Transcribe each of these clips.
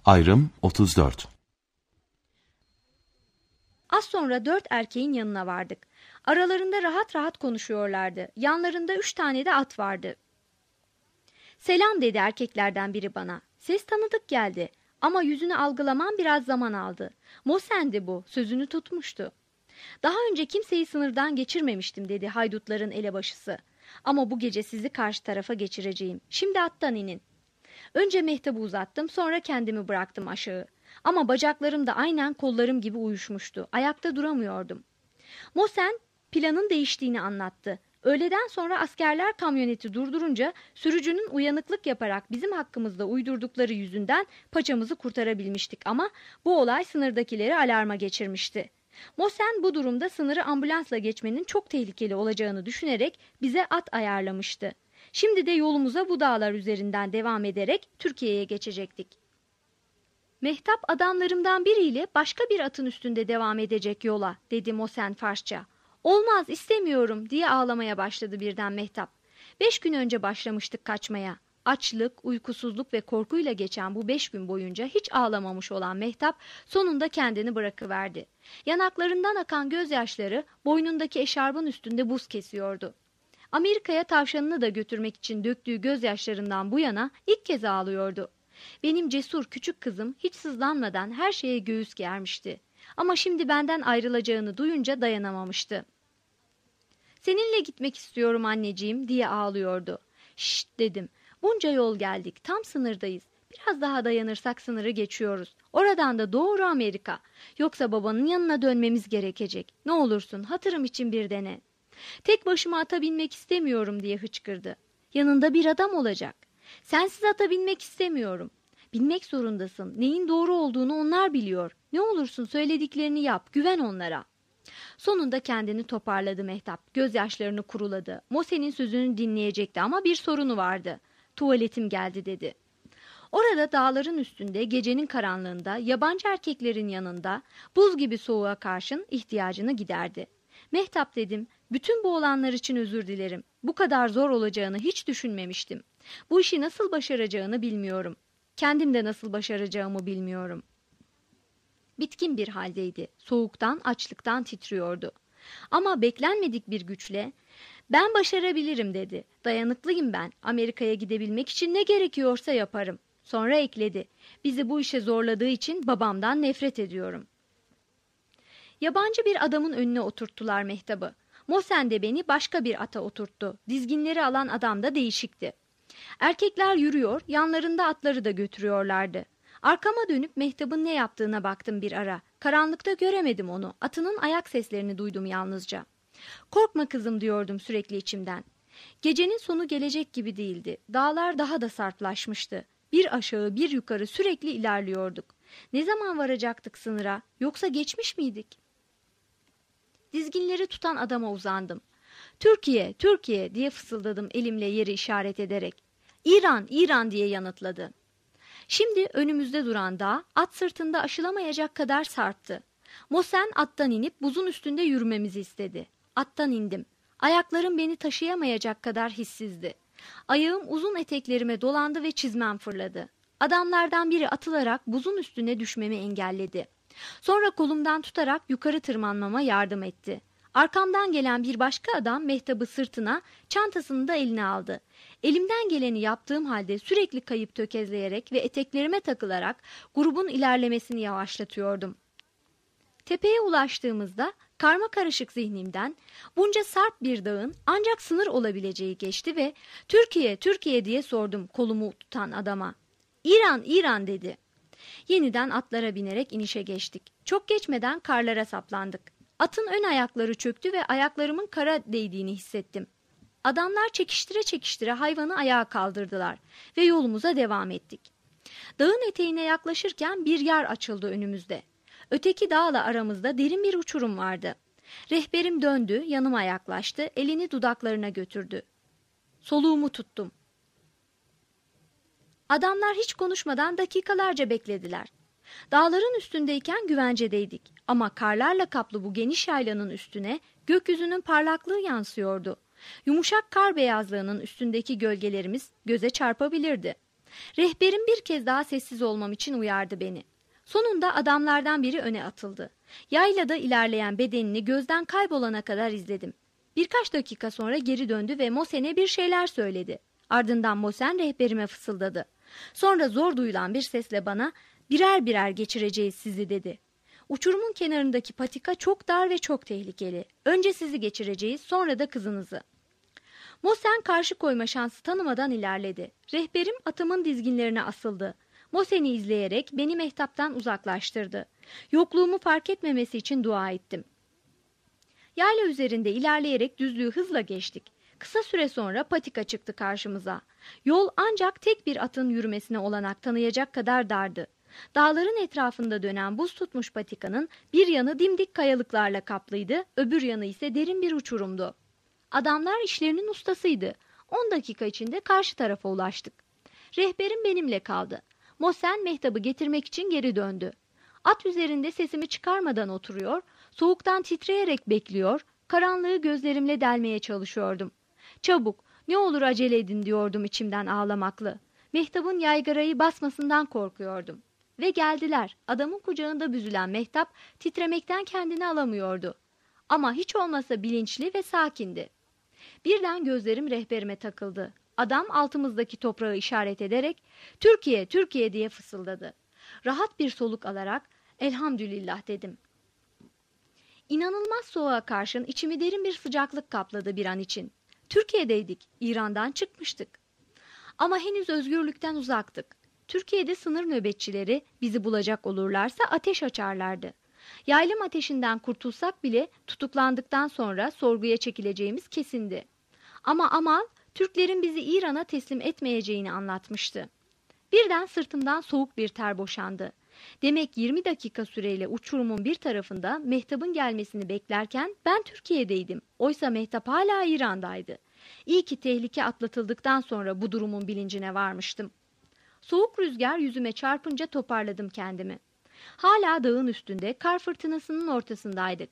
Ayrım 34. Az sonra 4 erkeğin yanına vardık. Aralarında rahat rahat konuşuyorlardı. Yanlarında 3 tane de at vardı. "Selam," dedi erkeklerden biri bana. Ses tanıdık geldi ama yüzünü algılamam biraz zaman aldı. Mosen'di bu, sözünü tutmuştu. "Daha önce kimseyi sınırdan geçirmemiştim," dedi haydutların elebaşısı. "Ama bu gece sizi karşı tarafa geçireceğim. Şimdi attan inin." Önce Mehtap'ı uzattım, sonra kendimi bıraktım aşağı. Ama bacaklarım da aynen kollarım gibi uyuşmuştu. Ayakta duramıyordum. Mosen planın değiştiğini anlattı. Öğleden sonra askerler kamyoneti durdurunca sürücünün uyanıklık yaparak bizim hakkımızda uydurdukları yüzünden paçamızı kurtarabilmiştik ama bu olay sınırdakileri alarma geçirmişti. Mosen bu durumda sınırı ambulansla geçmenin çok tehlikeli olacağını düşünerek bize at ayarlamıştı. Şimdi de yolumuza bu dağlar üzerinden devam ederek Türkiye'ye geçecektik. "Mehtap adamlarımdan biriyle başka bir atın üstünde devam edecek yola," dedi Mosen Farsça. "Olmaz, istemiyorum," diye ağlamaya başladı birden Mehtap. 5 gün önce başlamıştık kaçmaya. Açlık, uykusuzluk ve korkuyla geçen bu 5 gün boyunca hiç ağlamamış olan Mehtap sonunda kendini bırakıverdi. Yanaklarından akan gözyaşları boynundaki eşarbın üstünde buz kesiyordu. Amerika'ya tavşanını da götürmek için döktüğü gözyaşlarından bu yana ilk kez ağlıyordu. Benim cesur küçük kızım hiç sızlanmadan her şeye göğüs germişti. Ama şimdi benden ayrılacağını duyunca dayanamamıştı. "Seninle gitmek istiyorum anneciğim," diye ağlıyordu. "Şşt," dedim. "Bunca yol geldik, tam sınırdayız. Biraz daha dayanırsak sınırı geçiyoruz. Oradan da doğru Amerika. Yoksa babanın yanına dönmemiz gerekecek. Ne olursun hatırım için bir dene." "Tek başıma ata binmek istemiyorum," diye hıçkırdı. "Yanında bir adam olacak." "Sensiz ata binmek istemiyorum." "Binmek zorundasın. Neyin doğru olduğunu onlar biliyor. Ne olursun söylediklerini yap, güven onlara." Sonunda kendini toparladı Mehtap. Gözyaşlarını kuruladı. Mosen'in sözünü dinleyecekti ama bir sorunu vardı. "Tuvaletim geldi," dedi. Orada dağların üstünde gecenin karanlığında yabancı erkeklerin yanında buz gibi soğuğa karşın ihtiyacını giderdi. "Mehtap," dedim, "bütün bu olanlar için özür dilerim. Bu kadar zor olacağını hiç düşünmemiştim. Bu işi nasıl başaracağını bilmiyorum. Kendim de nasıl başaracağımı bilmiyorum." Bitkin bir haldeydi. Soğuktan, açlıktan titriyordu. Ama beklenmedik bir güçle "Ben başarabilirim," dedi. "Dayanıklıyım ben. Amerika'ya gidebilmek için ne gerekiyorsa yaparım." Sonra ekledi. "Bizi bu işe zorladığı için babamdan nefret ediyorum." Yabancı bir adamın önüne oturttular Mehtap'ı. Mosen de beni başka bir ata oturttu. Dizginleri alan adam da değişikti. Erkekler yürüyor, yanlarında atları da götürüyorlardı. Arkama dönüp Mehtap'ın ne yaptığına baktım bir ara. Karanlıkta göremedim onu. Atının ayak seslerini duydum yalnızca. "Korkma kızım," diyordum sürekli içimden. Gecenin sonu gelecek gibi değildi. Dağlar daha da sarplaşmıştı. Bir aşağı bir yukarı sürekli ilerliyorduk. Ne zaman varacaktık sınıra? Yoksa geçmiş miydik? Dizginleri tutan adama uzandım. "Türkiye, Türkiye," diye fısıldadım elimle yeri işaret ederek. "İran, İran," diye yanıtladı. Şimdi önümüzde duran dağ at sırtında aşılamayacak kadar sarptı. Mosen attan inip buzun üstünde yürümemizi istedi. Attan indim. Ayaklarım beni taşıyamayacak kadar hissizdi. Ayağım uzun eteklerime dolandı ve çizmem fırladı. Adamlardan biri atılarak buzun üstüne düşmemi engelledi. Sonra kolumdan tutarak yukarı tırmanmama yardım etti. Arkamdan gelen bir başka adam Mehtap'ı sırtına, çantasını da eline aldı. Elimden geleni yaptığım halde sürekli kayıp tökezleyerek ve eteklerime takılarak grubun ilerlemesini yavaşlatıyordum. Tepeye ulaştığımızda karmakarışık zihnimden bunca sarp bir dağın ancak sınır olabileceği geçti ve "Türkiye, Türkiye," diye sordum kolumu tutan adama. "İran, İran," dedi. Yeniden atlara binerek inişe geçtik. Çok geçmeden karlara saplandık. Atın ön ayakları çöktü ve ayaklarımın kara değdiğini hissettim. Adamlar çekiştire çekiştire hayvanı ayağa kaldırdılar ve yolumuza devam ettik. Dağın eteğine yaklaşırken bir yer açıldı önümüzde. Öteki dağla aramızda derin bir uçurum vardı. Rehberim döndü, yanıma yaklaştı, elini dudaklarına götürdü. Soluğumu tuttum. Adamlar hiç konuşmadan dakikalarca beklediler. Dağların üstündeyken güvencedeydik ama karlarla kaplı bu geniş yaylanın üstüne gökyüzünün parlaklığı yansıyordu. Yumuşak kar beyazlığının üstündeki gölgelerimiz göze çarpabilirdi. Rehberim bir kez daha sessiz olmam için uyardı beni. Sonunda adamlardan biri öne atıldı. Yaylada ilerleyen bedenini gözden kaybolana kadar izledim. Birkaç dakika sonra geri döndü ve Mosen'e bir şeyler söyledi. Ardından Mosen rehberime fısıldadı. Sonra zor duyulan bir sesle bana birer birer geçireceğiz sizi dedi. Uçurumun kenarındaki patika çok dar ve çok tehlikeli. Önce sizi geçireceğiz, sonra da kızınızı. Mosen karşı koyma şansı tanımadan ilerledi. Rehberim atımın dizginlerine asıldı. Mosen'i izleyerek beni mehtaptan uzaklaştırdı. Yokluğumu fark etmemesi için dua ettim. Yayla üzerinde ilerleyerek düzlüğü hızla geçtik. Kısa süre sonra patika çıktı karşımıza. Yol ancak tek bir atın yürümesine olanak tanıyacak kadar dardı. Dağların etrafında dönen buz tutmuş patikanın bir yanı dimdik kayalıklarla kaplıydı, öbür yanı ise derin bir uçurumdu. Adamlar işlerinin ustasıydı. 10 dakika içinde karşı tarafa ulaştık. Rehberim benimle kaldı. Mosen mehtabı getirmek için geri döndü. At üzerinde sesimi çıkarmadan oturuyor, soğuktan titreyerek bekliyor, karanlığı gözlerimle delmeye çalışıyordum. Çabuk, ne olur acele edin diyordum içimden ağlamaklı. Mehtabın yaygarayı basmasından korkuyordum. Ve geldiler. Adamın kucağında büzülen mehtap titremekten kendini alamıyordu. Ama hiç olmasa bilinçli ve sakindi. Birden gözlerim rehberime takıldı. Adam altımızdaki toprağı işaret ederek "Türkiye, Türkiye" diye fısıldadı. Rahat bir soluk alarak "Elhamdülillah" dedim. İnanılmaz soğuğa karşın içimi derin bir sıcaklık kapladı bir an için. Türkiye'deydik, İran'dan çıkmıştık. Ama henüz özgürlükten uzaktık. Türkiye'de sınır nöbetçileri bizi bulacak olurlarsa ateş açarlardı. Yaylım ateşinden kurtulsak bile tutuklandıktan sonra sorguya çekileceğimiz kesindi. Ama Amal, Türklerin bizi İran'a teslim etmeyeceğini anlatmıştı. Birden sırtımdan soğuk bir ter boşandı. Demek 20 dakika süreyle uçurumun bir tarafında mehtabın gelmesini beklerken ben Türkiye'deydim. Oysa mehtap hala İran'daydı. İyi ki tehlike atlatıldıktan sonra bu durumun bilincine varmıştım. Soğuk rüzgar yüzüme çarpınca toparladım kendimi. Hala dağın üstünde kar fırtınasının ortasındaydık.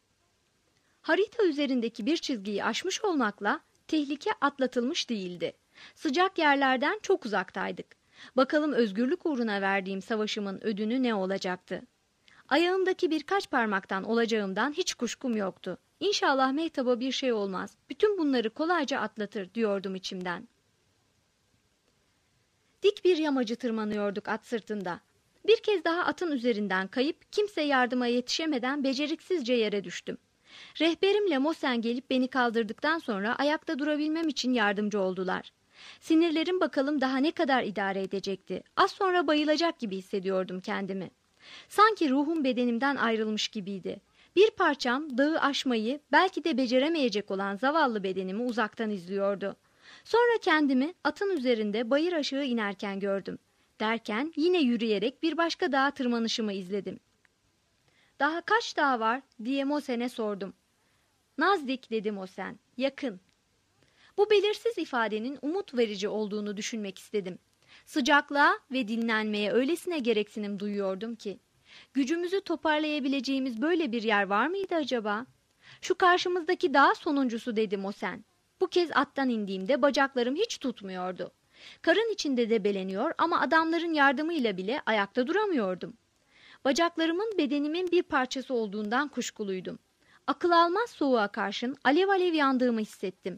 Harita üzerindeki bir çizgiyi aşmış olmakla tehlike atlatılmış değildi. Sıcak yerlerden çok uzaktaydık. Bakalım özgürlük uğruna verdiğim savaşımın ödünü ne olacaktı? Ayağımdaki birkaç parmaktan olacağımdan hiç kuşkum yoktu. İnşallah mehtaba bir şey olmaz. Bütün bunları kolayca atlatır diyordum içimden. Dik bir yamacı tırmanıyorduk at sırtında. Bir kez daha atın üzerinden kayıp kimse yardıma yetişemeden beceriksizce yere düştüm. Rehberimle Mosen gelip beni kaldırdıktan sonra ayakta durabilmem için yardımcı oldular. Sinirlerim bakalım daha ne kadar idare edecekti. Az sonra bayılacak gibi hissediyordum kendimi. Sanki ruhum bedenimden ayrılmış gibiydi. Bir parçam dağı aşmayı belki de beceremeyecek olan zavallı bedenimi uzaktan izliyordu. Sonra kendimi atın üzerinde bayır aşağı inerken gördüm. Derken yine yürüyerek bir başka dağa tırmanışımı izledim. "Daha kaç dağ var?" diye Mosen'e sordum. "Nazdik" dedi Mosen. "Yakın." Bu belirsiz ifadenin umut verici olduğunu düşünmek istedim. Sıcaklığa ve dinlenmeye öylesine gereksinim duyuyordum ki. Gücümüzü toparlayabileceğimiz böyle bir yer var mıydı acaba? "Şu karşımızdaki dağ sonuncusu" dedi Mosen. Bu kez attan indiğimde bacaklarım hiç tutmuyordu. Karın içinde debeleniyor ama adamların yardımıyla bile ayakta duramıyordum. Bacaklarımın bedenimin bir parçası olduğundan kuşkuluydum. Akıl almaz soğuğa karşın alev alev yandığımı hissettim.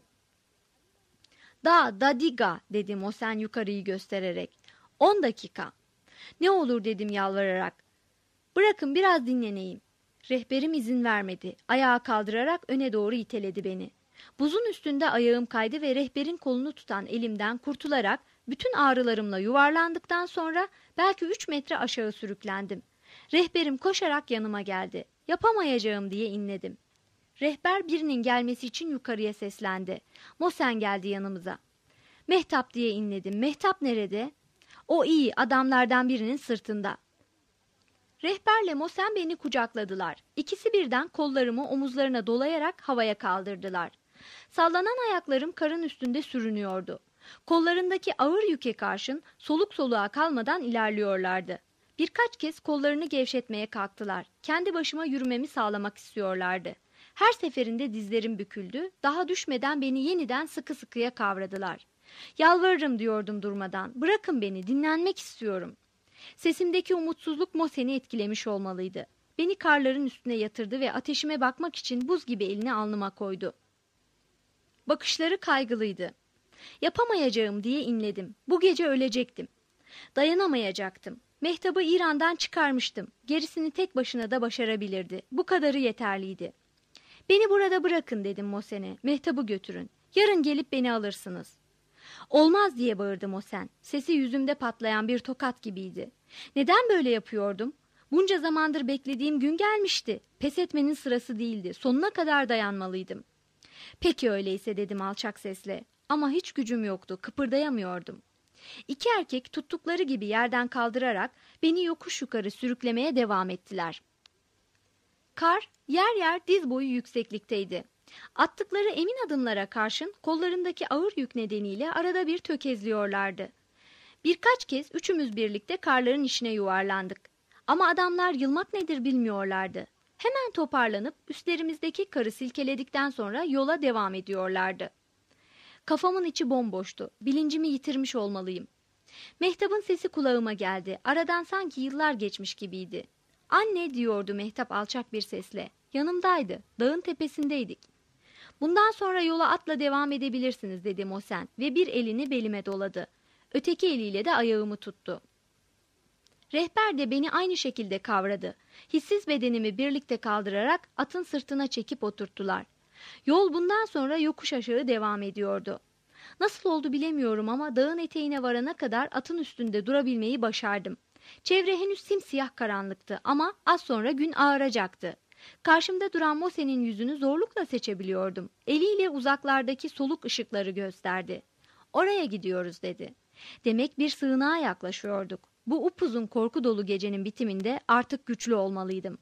"Dadiga" dedi Mosen yukarıyı göstererek. 10 dakika. "Ne olur" dedim yalvararak. "Bırakın biraz dinleneyim." Rehberim izin vermedi. Ayağa kaldırarak öne doğru iteledi beni. Buzun üstünde ayağım kaydı ve rehberin kolunu tutan elimden kurtularak bütün ağrılarımla yuvarlandıktan sonra belki 3 metre aşağı sürüklendim. Rehberim koşarak yanıma geldi. Yapamayacağım diye inledim. Rehber birinin gelmesi için yukarıya seslendi. Mosen geldi yanımıza. "Mehtap" diye inledim. "Mehtap nerede?" "O iyi, adamlardan birinin sırtında." Rehberle Mosen beni kucakladılar. İkisi birden kollarımı omuzlarına dolayarak havaya kaldırdılar. Sallanan ayaklarım karın üstünde sürünüyordu. Kollarındaki ağır yüke karşın soluk soluğa kalmadan ilerliyorlardı. Birkaç kez kollarını gevşetmeye kalktılar. Kendi başıma yürümemi sağlamak istiyorlardı. Her seferinde dizlerim büküldü. Daha düşmeden beni yeniden sıkı sıkıya kavradılar. Yalvarırım diyordum durmadan. Bırakın beni, dinlenmek istiyorum. Sesimdeki umutsuzluk Mosen'i etkilemiş olmalıydı. Beni karların üstüne yatırdı ve ateşime bakmak için buz gibi elini alnıma koydu. Bakışları kaygılıydı. Yapamayacağım diye inledim. Bu gece ölecektim. Dayanamayacaktım. Mehtap'ı İran'dan çıkarmıştım. Gerisini tek başına da başarabilirdi. Bu kadarı yeterliydi. Beni burada bırakın dedim Mosen'e. Mehtap'ı götürün. Yarın gelip beni alırsınız. Olmaz diye bağırdı Mosen. Sesi yüzümde patlayan bir tokat gibiydi. Neden böyle yapıyordum? Bunca zamandır beklediğim gün gelmişti. Pes etmenin sırası değildi. Sonuna kadar dayanmalıydım. Peki öyleyse dedim alçak sesle. Ama hiç gücüm yoktu. Kıpırdayamıyordum. İki erkek tuttukları gibi yerden kaldırarak beni yokuş yukarı sürüklemeye devam ettiler. Kar yer yer diz boyu yükseklikteydi. Attıkları emin adımlara karşın kollarındaki ağır yük nedeniyle arada bir tökezliyorlardı. Birkaç kez üçümüz birlikte karların içine yuvarlandık. Ama adamlar yılmak nedir bilmiyorlardı. Hemen toparlanıp üstlerimizdeki karı silkeledikten sonra yola devam ediyorlardı. Kafamın içi bomboştu. Bilincimi yitirmiş olmalıyım. Mehtap'ın sesi kulağıma geldi. Aradan sanki yıllar geçmiş gibiydi. Anne diyordu Mehtap alçak bir sesle. Yanımdaydı. Dağın tepesindeydik. Bundan sonra yola atla devam edebilirsiniz dedi Mosen ve bir elini belime doladı. Öteki eliyle de ayağımı tuttu. Rehber de beni aynı şekilde kavradı. Hissiz bedenimi birlikte kaldırarak atın sırtına çekip oturttular. Yol bundan sonra yokuş aşağı devam ediyordu. Nasıl oldu bilemiyorum ama dağın eteğine varana kadar atın üstünde durabilmeyi başardım. Çevre henüz simsiyah karanlıktı ama az sonra gün ağaracaktı. Karşımda duran Mosen'in yüzünü zorlukla seçebiliyordum. Eliyle uzaklardaki soluk ışıkları gösterdi. Oraya gidiyoruz dedi. Demek bir sığınağa yaklaşıyorduk. Bu upuzun korku dolu gecenin bitiminde artık güçlü olmalıydım.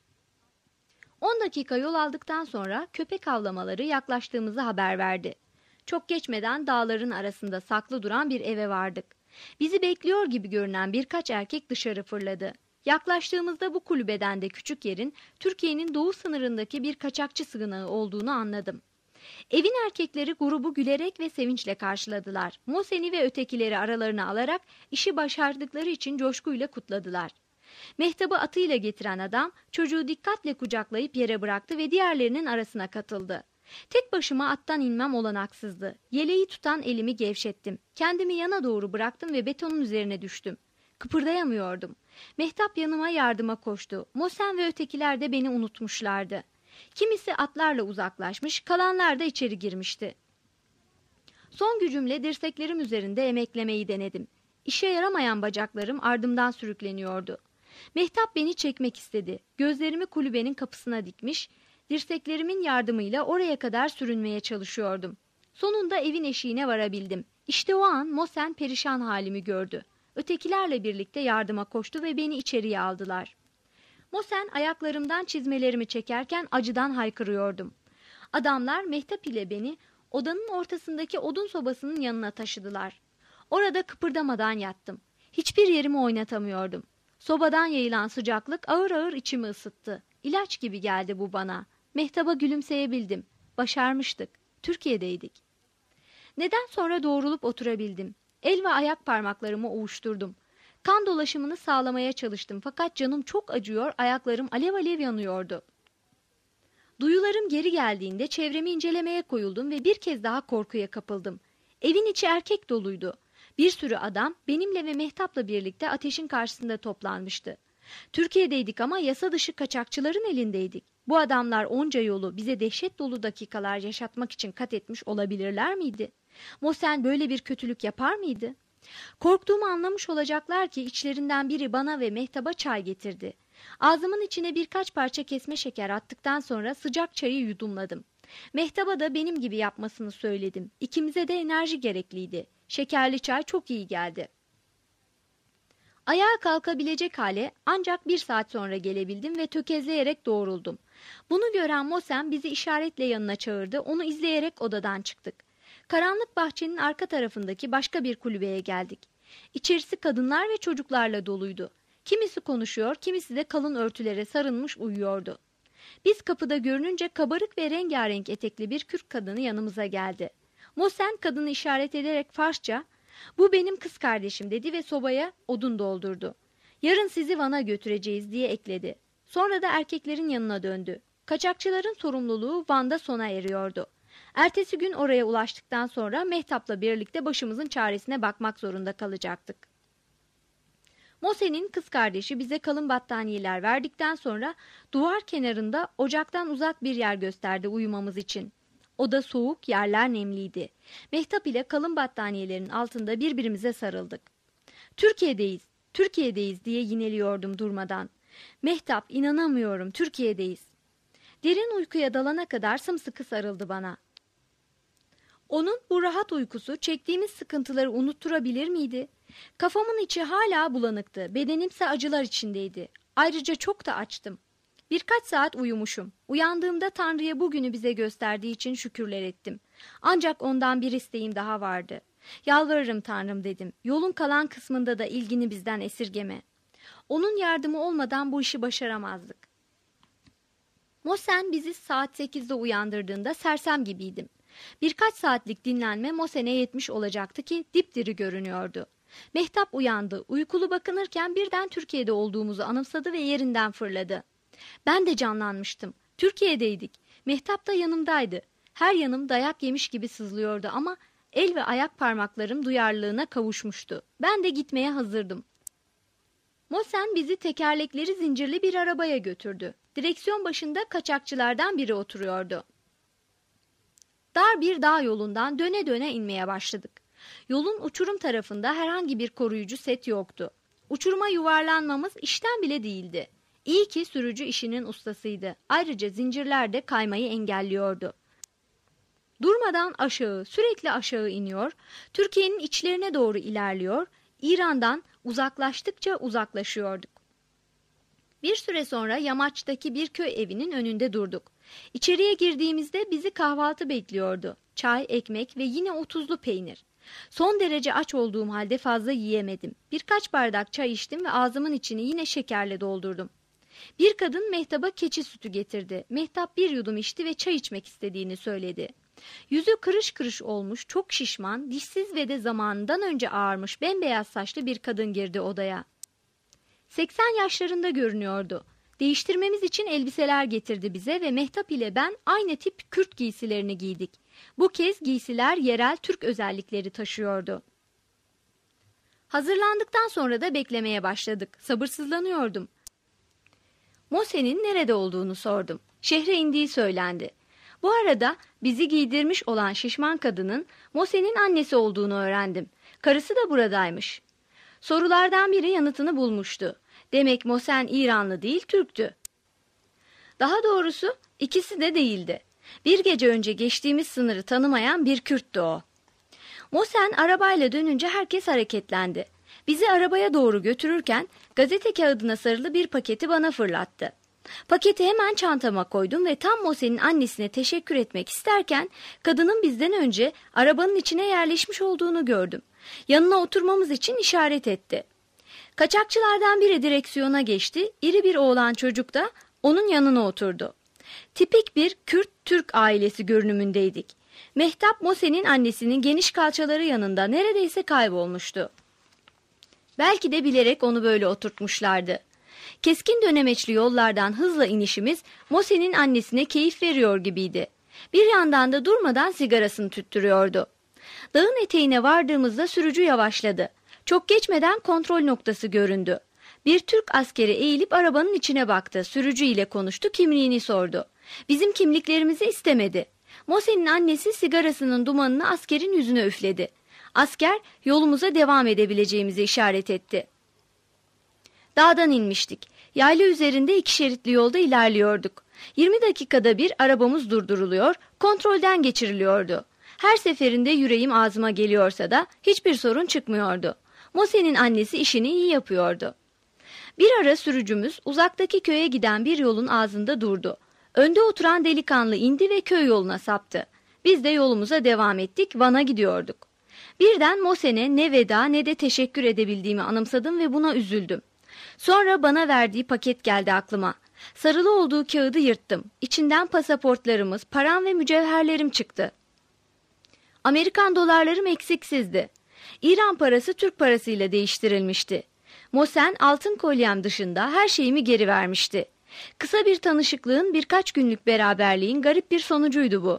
10 dakika yol aldıktan sonra köpek avlamaları yaklaştığımızı haber verdi. Çok geçmeden dağların arasında saklı duran bir eve vardık. Bizi bekliyor gibi görünen birkaç erkek dışarı fırladı. Yaklaştığımızda bu kulübeden de küçük yerin Türkiye'nin doğu sınırındaki bir kaçakçı sığınağı olduğunu anladım. Evin erkekleri grubu gülerek ve sevinçle karşıladılar. Mosen'i ve ötekileri aralarına alarak işi başardıkları için coşkuyla kutladılar. Mehtap'ı atıyla getiren adam çocuğu dikkatle kucaklayıp yere bıraktı ve diğerlerinin arasına katıldı. Tek başıma attan inmem olanaksızdı. Yeleği tutan elimi gevşettim. Kendimi yana doğru bıraktım ve betonun üzerine düştüm. Kıpırdayamıyordum. Mehtap yanıma yardıma koştu. Mosen ve ötekiler de beni unutmuşlardı. Kimisi atlarla uzaklaşmış, kalanlar da içeri girmişti. Son gücümle dirseklerim üzerinde emeklemeyi denedim. İşe yaramayan bacaklarım ardımdan sürükleniyordu. Mehtap beni çekmek istedi. Gözlerimi kulübenin kapısına dikmiş, dirseklerimin yardımıyla oraya kadar sürünmeye çalışıyordum. Sonunda evin eşiğine varabildim. İşte o an Mosen perişan halimi gördü. Ötekilerle birlikte yardıma koştu ve beni içeriye aldılar. Mosen ayaklarımdan çizmelerimi çekerken acıdan haykırıyordum. Adamlar Mehtap ile beni odanın ortasındaki odun sobasının yanına taşıdılar. Orada kıpırdamadan yattım. Hiçbir yerimi oynatamıyordum. Sobadan yayılan sıcaklık ağır ağır içimi ısıttı. İlaç gibi geldi bu bana. Mehtap'a gülümseyebildim. Başarmıştık. Türkiye'deydik. Neden sonra doğrulup oturabildim. El ve ayak parmaklarımı ovuşturdum. Kan dolaşımını sağlamaya çalıştım fakat canım çok acıyor, ayaklarım alev alev yanıyordu. Duyularım geri geldiğinde çevremi incelemeye koyuldum ve bir kez daha korkuya kapıldım. Evin içi erkek doluydu. Bir sürü adam benimle ve Mehtap'la birlikte ateşin karşısında toplanmıştı. Türkiye'deydik ama yasa dışı kaçakçıların elindeydik. Bu adamlar onca yolu bize dehşet dolu dakikalar yaşatmak için kat etmiş olabilirler miydi? Mosen böyle bir kötülük yapar mıydı? Korktuğumu anlamış olacaklar ki içlerinden biri bana ve Mehtap'a çay getirdi. Ağzımın içine birkaç parça kesme şeker attıktan sonra sıcak çayı yudumladım. Mehtap'a da benim gibi yapmasını söyledim. İkimize de enerji gerekliydi. Şekerli çay çok iyi geldi. Ayağa kalkabilecek hale ancak 1 saat sonra gelebildim ve tökezleyerek doğruldum. Bunu gören Mosen bizi işaretle yanına çağırdı, onu izleyerek odadan çıktık. Karanlık bahçenin arka tarafındaki başka bir kulübeye geldik. İçerisi kadınlar ve çocuklarla doluydu. Kimisi konuşuyor, kimisi de kalın örtülere sarılmış uyuyordu. Biz kapıda görününce kabarık ve rengarenk etekli bir Kürt kadını yanımıza geldi. Mosen kadını işaret ederek Farsça, "Bu benim kız kardeşim," dedi ve sobaya odun doldurdu. "Yarın sizi Van'a götüreceğiz," diye ekledi. Sonra da erkeklerin yanına döndü. Kaçakçıların sorumluluğu Van'da sona eriyordu. Ertesi gün oraya ulaştıktan sonra Mehtap'la birlikte başımızın çaresine bakmak zorunda kalacaktık. Mose'nin kız kardeşi bize kalın battaniyeler verdikten sonra duvar kenarında ocaktan uzak bir yer gösterdi uyumamız için. Oda soğuk, yerler nemliydi. Mehtap ile kalın battaniyelerin altında birbirimize sarıldık. "Türkiye'deyiz, Türkiye'deyiz," diye yineliyordum durmadan. "Mehtap, inanamıyorum, Türkiye'deyiz." Derin uykuya dalana kadar sımsıkı sarıldı bana. Onun bu rahat uykusu çektiğimiz sıkıntıları unutturabilir miydi? Kafamın içi hala bulanıktı, bedenimse acılar içindeydi. Ayrıca çok da açtım. Birkaç saat uyumuşum. Uyandığımda Tanrı'ya bugünü bize gösterdiği için şükürler ettim. Ancak ondan bir isteğim daha vardı. "Yalvarırım Tanrım," dedim. "Yolun kalan kısmında da ilgini bizden esirgeme." Onun yardımı olmadan bu işi başaramazdık. Mosen bizi saat 8'de uyandırdığında sersem gibiydim. Birkaç saatlik dinlenme Mosen'e yetmiş olacaktı ki dipdiri görünüyordu. Mehtap uyandı. Uykulu bakınırken birden Türkiye'de olduğumuzu anımsadı ve yerinden fırladı. Ben de canlanmıştım. Türkiye'deydik. Mehtap da yanımdaydı. Her yanım dayak yemiş gibi sızlıyordu ama el ve ayak parmaklarım duyarlılığına kavuşmuştu. Ben de gitmeye hazırdım. Mosen bizi tekerlekleri zincirli bir arabaya götürdü. Direksiyon başında kaçakçılardan biri oturuyordu. Dar bir dağ yolundan döne döne inmeye başladık. Yolun uçurum tarafında herhangi bir koruyucu set yoktu. Uçuruma yuvarlanmamız işten bile değildi. İyi ki sürücü işinin ustasıydı. Ayrıca zincirler de kaymayı engelliyordu. Durmadan aşağı, sürekli aşağı iniyor, Türkiye'nin içlerine doğru ilerliyor, İran'dan uzaklaştıkça uzaklaşıyorduk. Bir süre sonra yamaçtaki bir köy evinin önünde durduk. İçeriye girdiğimizde bizi kahvaltı bekliyordu. Çay, ekmek ve yine o tuzlu peynir. Son derece aç olduğum halde fazla yiyemedim. Birkaç bardak çay içtim ve ağzımın içini yine şekerle doldurdum. Bir kadın Mehtap'a keçi sütü getirdi. Mehtap bir yudum içti ve çay içmek istediğini söyledi. Yüzü kırış kırış olmuş, çok şişman, dişsiz ve de zamanından önce ağarmış bembeyaz saçlı bir kadın girdi odaya. 80 yaşlarında görünüyordu. Değiştirmemiz için elbiseler getirdi bize ve Mehtap ile ben aynı tip Kürt giysilerini giydik. Bu kez giysiler yerel Türk özellikleri taşıyordu. Hazırlandıktan sonra da beklemeye başladık. Sabırsızlanıyordum. Mosen'in nerede olduğunu sordum. Şehre indiği söylendi. Bu arada bizi giydirmiş olan şişman kadının Mosen'in annesi olduğunu öğrendim. Karısı da buradaymış. Sorulardan biri yanıtını bulmuştu. Demek Mosen İranlı değil, Türktü. Daha doğrusu ikisi de değildi. Bir gece önce geçtiğimiz sınırı tanımayan bir Kürttü o. Mosen arabayla dönünce herkes hareketlendi. Bizi arabaya doğru götürürken gazete kağıdına sarılı bir paketi bana fırlattı. Paketi hemen çantama koydum ve tam Mosen'in annesine teşekkür etmek isterken kadının bizden önce arabanın içine yerleşmiş olduğunu gördüm. Yanına oturmamız için işaret etti. Kaçakçılardan biri direksiyona geçti, iri bir oğlan çocuk da onun yanına oturdu. Tipik bir Kürt-Türk ailesi görünümündeydik. Mehtap Mosen'in annesinin geniş kalçaları yanında neredeyse kaybolmuştu. Belki de bilerek onu böyle oturtmuşlardı. Keskin dönemeçli yollardan hızla inişimiz Mosen'in annesine keyif veriyor gibiydi. Bir yandan da durmadan sigarasını tüttürüyordu. Dağın eteğine vardığımızda sürücü yavaşladı. Çok geçmeden kontrol noktası göründü. Bir Türk askeri eğilip arabanın içine baktı. Sürücü ile konuştu, kimliğini sordu. Bizim kimliklerimizi istemedi. Mosen'in annesi sigarasının dumanını askerin yüzüne üfledi. Asker yolumuza devam edebileceğimizi işaret etti. Dağdan inmiştik. Yayla üzerinde 2 şeritli yolda ilerliyorduk. 20 dakikada bir arabamız durduruluyor, kontrolden geçiriliyordu. Her seferinde yüreğim ağzıma geliyorsa da hiçbir sorun çıkmıyordu. Mosen'in annesi işini iyi yapıyordu. Bir ara sürücümüz uzaktaki köye giden bir yolun ağzında durdu. Önde oturan delikanlı indi ve köy yoluna saptı. Biz de yolumuza devam ettik, Van'a gidiyorduk. Birden Mosen'e ne veda ne de teşekkür edebildiğimi anımsadım ve buna üzüldüm. Sonra bana verdiği paket geldi aklıma. Sarılı olduğu kağıdı yırttım. İçinden pasaportlarımız, param ve mücevherlerim çıktı. Amerikan dolarlarım eksiksizdi. İran parası Türk parasıyla değiştirilmişti. Mosen altın kolyem dışında her şeyimi geri vermişti. Kısa bir tanışıklığın, birkaç günlük beraberliğin garip bir sonucuydu bu.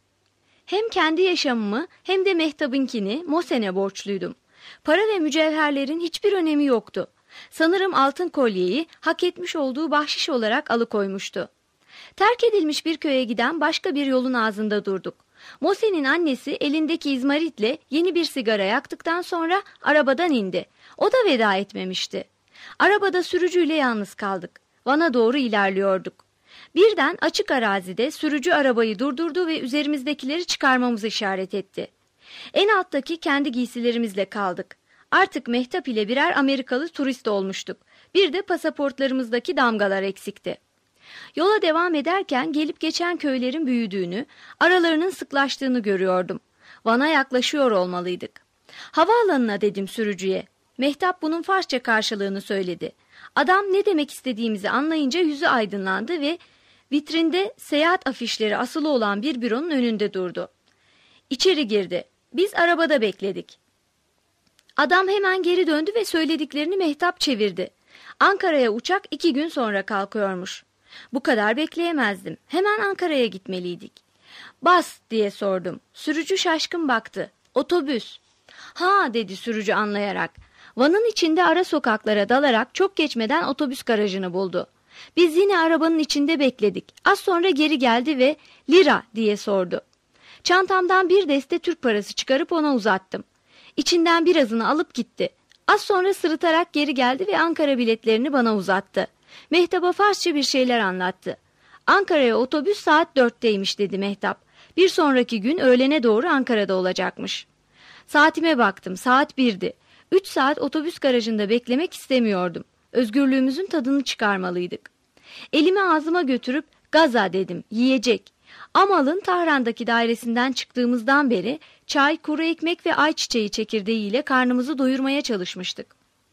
Hem kendi yaşamımı hem de Mehtap'ınkini Mosen'e borçluydum. Para ve mücevherlerin hiçbir önemi yoktu. Sanırım altın kolyeyi hak etmiş olduğu bahşiş olarak alıkoymuştu. Terk edilmiş bir köye giden başka bir yolun ağzında durduk. Mosen'in annesi elindeki izmaritle yeni bir sigara yaktıktan sonra arabadan indi. O da veda etmemişti. Arabada sürücüyle yalnız kaldık. Van'a doğru ilerliyorduk. Birden açık arazide sürücü arabayı durdurdu ve üzerimizdekileri çıkarmamızı işaret etti. En alttaki kendi giysilerimizle kaldık. Artık Mehtap ile birer Amerikalı turist olmuştuk. Bir de pasaportlarımızdaki damgalar eksikti. Yola devam ederken gelip geçen köylerin büyüdüğünü, aralarının sıklaştığını görüyordum. Van'a yaklaşıyor olmalıydık. Havaalanına dedim sürücüye. Mehtap bunun Farsça karşılığını söyledi. Adam ne demek istediğimizi anlayınca yüzü aydınlandı ve vitrinde seyahat afişleri asılı olan bir büronun önünde durdu. İçeri girdi. Biz arabada bekledik. Adam hemen geri döndü ve söylediklerini Mehtap çevirdi. Ankara'ya uçak 2 gün sonra kalkıyormuş. Bu kadar bekleyemezdim. Hemen Ankara'ya gitmeliydik. Bas diye sordum. Sürücü şaşkın baktı. Otobüs. Ha dedi sürücü anlayarak. Van'ın içinde ara sokaklara dalarak çok geçmeden otobüs garajını buldu. Biz yine arabanın içinde bekledik. Az sonra geri geldi ve lira diye sordu. Çantamdan bir deste Türk parası çıkarıp ona uzattım. İçinden birazını alıp gitti. Az sonra sırıtarak geri geldi ve Ankara biletlerini bana uzattı. Mehtap'a Farsça bir şeyler anlattı. Ankara'ya otobüs saat 4'teymiş dedi Mehtap. Bir sonraki gün öğlene doğru Ankara'da olacakmış. Saatime baktım, saat 1'di. 3 saat otobüs garajında beklemek istemiyordum. Özgürlüğümüzün tadını çıkarmalıydık. Elimi ağzıma götürüp gaza dedim, yiyecek. Amal'ın Tahran'daki dairesinden çıktığımızdan beri çay, kuru ekmek ve ayçiçeği çekirdeğiyle karnımızı doyurmaya çalışmıştık.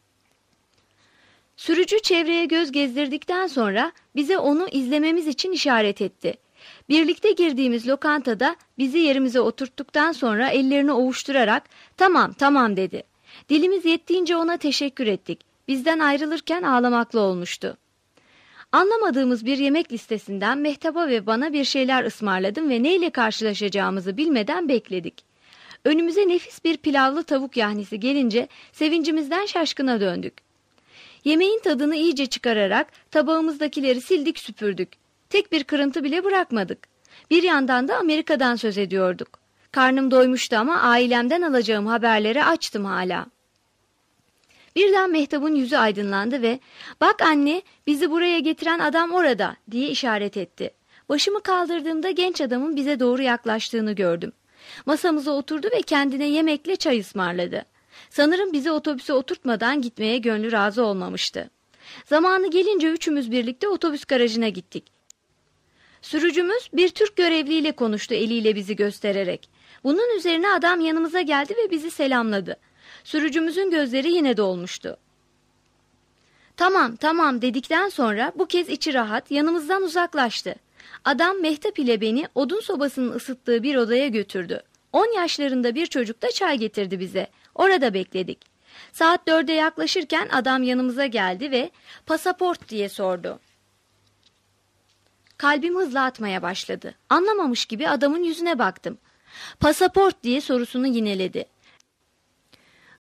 Sürücü çevreye göz gezdirdikten sonra bize onu izlememiz için işaret etti. Birlikte girdiğimiz lokantada bizi yerimize oturttuktan sonra ellerini ovuşturarak tamam tamam dedi. Dilimiz yettiğince ona teşekkür ettik. Bizden ayrılırken ağlamaklı olmuştu. Anlamadığımız bir yemek listesinden Mehtap'a ve bana bir şeyler ısmarladım ve neyle karşılaşacağımızı bilmeden bekledik. Önümüze nefis bir pilavlı tavuk yahnisi gelince sevincimizden şaşkına döndük. Yemeğin tadını iyice çıkararak tabağımızdakileri sildik süpürdük. Tek bir kırıntı bile bırakmadık. Bir yandan da Amerika'dan söz ediyorduk. Karnım doymuştu ama ailemden alacağım haberleri açtım hala. Birden Mehtap'ın yüzü aydınlandı ve "Bak anne, bizi buraya getiren adam orada" diye işaret etti. Başımı kaldırdığımda genç adamın bize doğru yaklaştığını gördüm. Masamıza oturdu ve kendine yemekle çay ısmarladı. Sanırım bizi otobüse oturtmadan gitmeye gönlü razı olmamıştı. Zamanı gelince üçümüz birlikte otobüs garajına gittik. Sürücümüz bir Türk görevliyle konuştu eliyle bizi göstererek. Bunun üzerine adam yanımıza geldi ve bizi selamladı. Sürücümüzün gözleri yine dolmuştu. Tamam tamam dedikten sonra bu kez içi rahat yanımızdan uzaklaştı. Adam Mehtap ile beni odun sobasının ısıttığı bir odaya götürdü. 10 yaşlarında bir çocuk da çay getirdi bize. Orada bekledik. Saat 4'e yaklaşırken adam yanımıza geldi ve pasaport diye sordu. Kalbim hızla atmaya başladı. Anlamamış gibi adamın yüzüne baktım. Pasaport diye sorusunu yineledi.